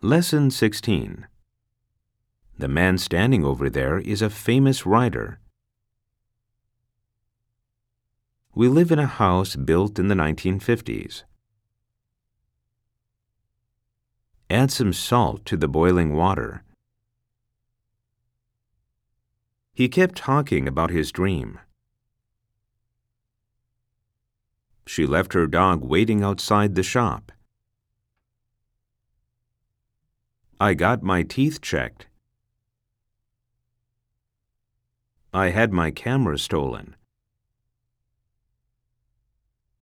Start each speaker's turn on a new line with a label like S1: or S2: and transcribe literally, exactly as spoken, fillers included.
S1: Lesson sixteen. The man standing over there is a famous writer. We live in a house built in the nineteen fifties. Add some salt to the boiling water. He kept talking about his dream. She left her dog waiting outside the shop. I got my teeth checked. I had my camera stolen.